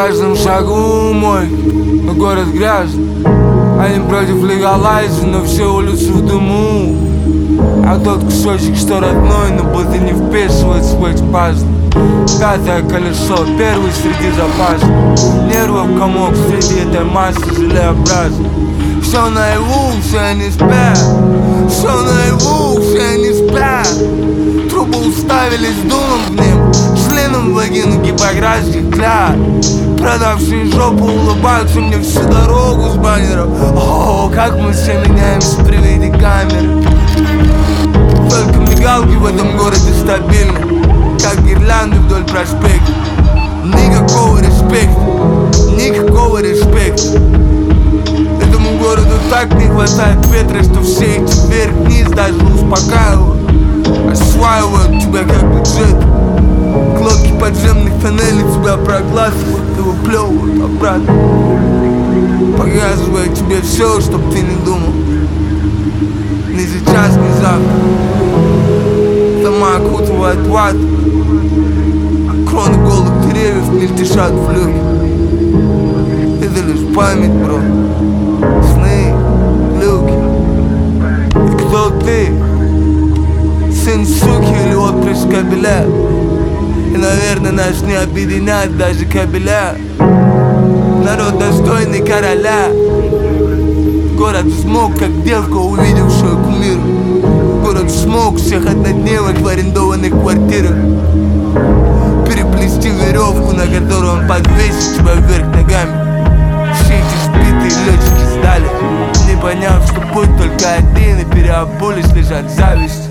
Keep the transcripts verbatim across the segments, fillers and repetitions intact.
каждом шагу мой, но город грязный. Они против легалайза, но все улицы в дыму. А тот кусочек, что родной, но будто не вписывается в эти пазлы. Пятое колесо, первый среди запасов. Нервов комок среди этой массы желеобразной. Все наяву, все они спят. Все наяву, все они спят. Трубы уставились дулом в небо, членом в вагину гиппократских клят. Продавшие жопу улыбаются мне всю дорогу с баннером. О, как мы все меняемся при виде камеры. Только мигалки в этом городе стабильны, как гирлянды вдоль проспекта. Никакого респекта, никакого респекта. Этому городу так не хватает ветра, что все эти вверх-вниз даже успокаивают, осваивают тебя как бюджет. Клоки подземных тоннелей тебя проглатывают и выплевывают обратно, показывая тебе все, чтоб ты не думал. Ни сейчас, ни завтра. Дома окутывают ват, кроны голых деревьев мельтешат в люке. Это лишь память, бро. Сны, люки. И кто ты? Сын суки или отпрыск кабеля? И, наверное, нас не объединяет даже кабеля. Народ достойный короля. Город смог, как девка, увидевшая кумира. Город смог всех однодневок в арендованных квартирах переплести веревку, на которую он подвесит тебя вверх ногами. Все эти сбитые летчики сдали, не поняв, что путь только один, и переобулись лишь от зависти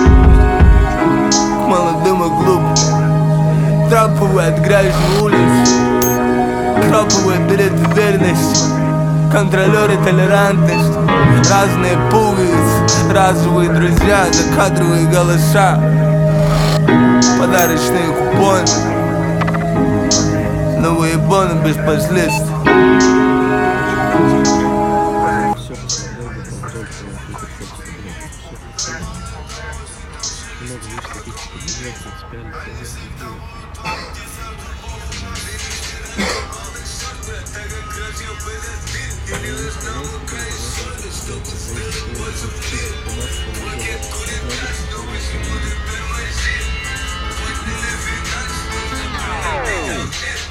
к молодым и глупым. Траповые от грязи улиц, краповые билеты верности, контролеры толерантности, разные пуговицы, разовые друзья, закадровые голоса, подарочные купоны, новые боны без последствий. Thank you.